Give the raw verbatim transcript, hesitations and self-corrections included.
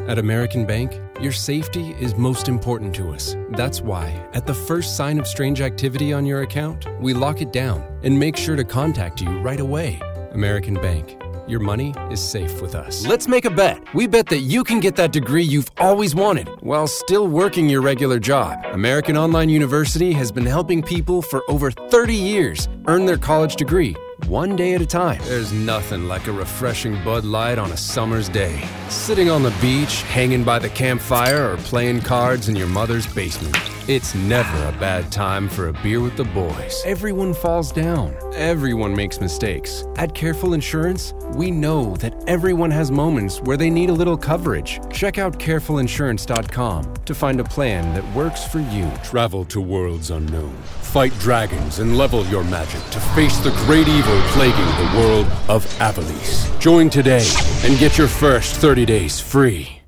At American Bank, your safety is most important to us. That's why, at the first sign of strange activity on your account, we lock it down and make sure to contact you right away. American Bank. Your money is safe with us. Let's make a bet. We bet that you can get that degree you've always wanted while still working your regular job. American Online University has been helping people for over thirty years earn their college degree, one day at a time. There's nothing like a refreshing Bud Light on a summer's day. Sitting on the beach, hanging by the campfire, or playing cards in your mother's basement. It's never a bad time for a beer with the boys. Everyone falls down. Everyone makes mistakes. At Careful Insurance, we know that everyone has moments where they need a little coverage. Check out careful insurance dot com to find a plan that works for you. Travel to worlds unknown. Fight dragons and level your magic to face the great evil plaguing the world of Avalice. Join today and get your first thirty days free.